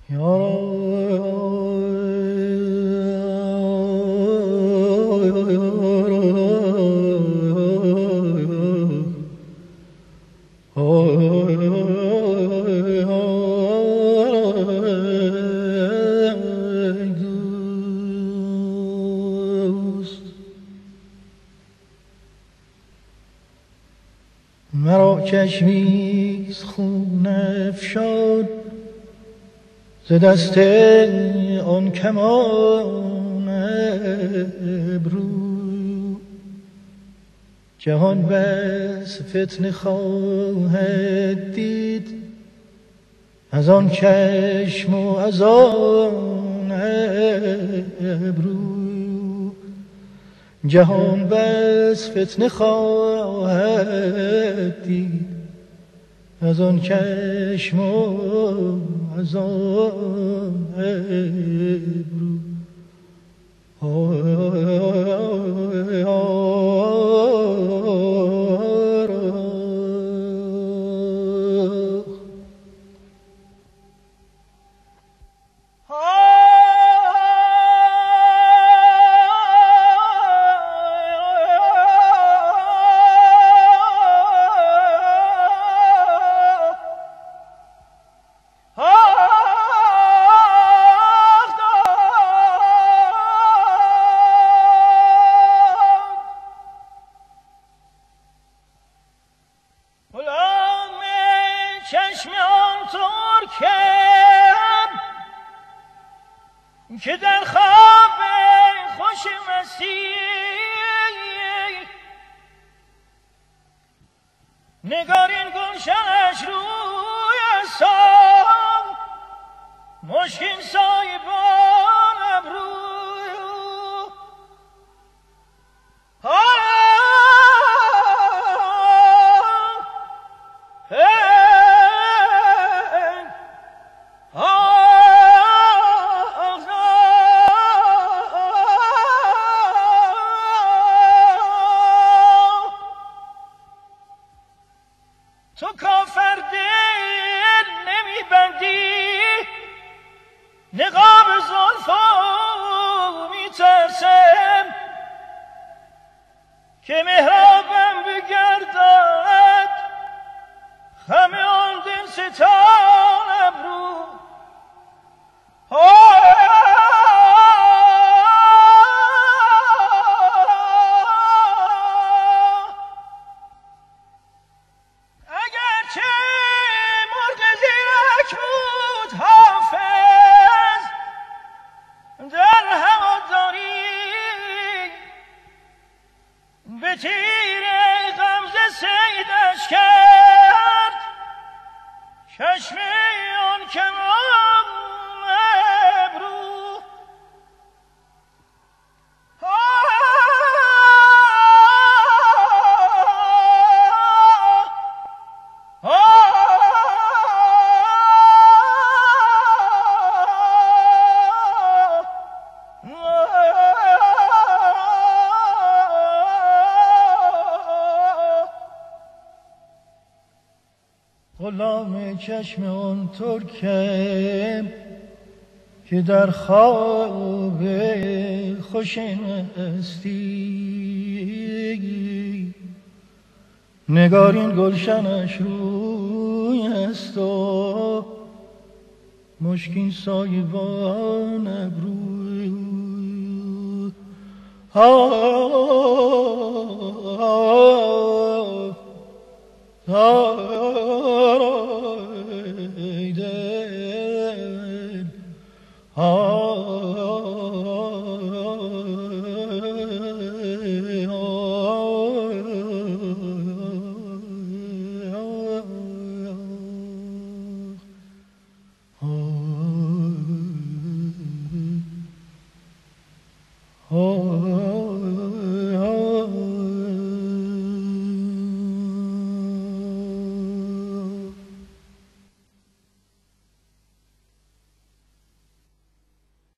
مرا چشمیز خون افشان ز دست آن کمان ابرو، جهان بس فتنه خواهد دید از آن چشم و از آن ابرو، جهان بس فتنه خواهد دید از آن چشم و از آن ابرو. که در خواب خوش مستی نگارین گلشنش روی سام مشکین سایبان ابرو. تو کافر دل نمی بندی نقاب زلفو می ترسم که محرابم بگردد خم آن دل ستان ابرو. به تیر غمزه صیدش کرد چشم آن کمان ابرو. غلام چشم آن ترکم که در خواب خوش مستی نگارین گلشنش روی است و مشکین سایبان ابرو.